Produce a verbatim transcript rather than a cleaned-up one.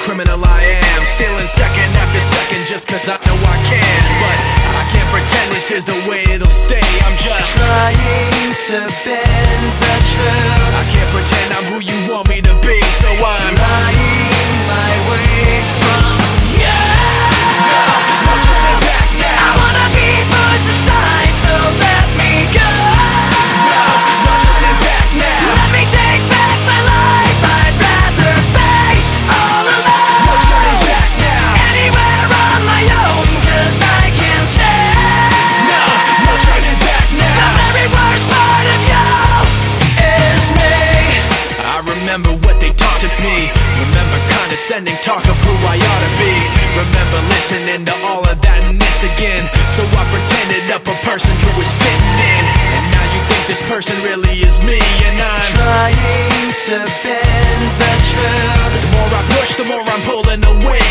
criminal I am, stealing second after second just cause I know I can. But I can't pretend this is the way it'll stay. I'm just trying to bend the truth. I can't pretend I'm who you want me to be, so I'm lying my way from you. No, no turning back now. I wanna be pushed aside, so let me go. No, no turning back now. Let me take back my life. I'd rather be all alone. No turning back now. Anywhere on my own, cause I can say No, no turning back now. the very worst part of you is me. I remember what they taught to me. Remember condescending talk of who I ought to be. Remember listening to all of that and this again. So I pretended up a person who was fitting in. And now you think this person really is me. And I'm trying to bend the truth. The more I push, the more I'm pulling away.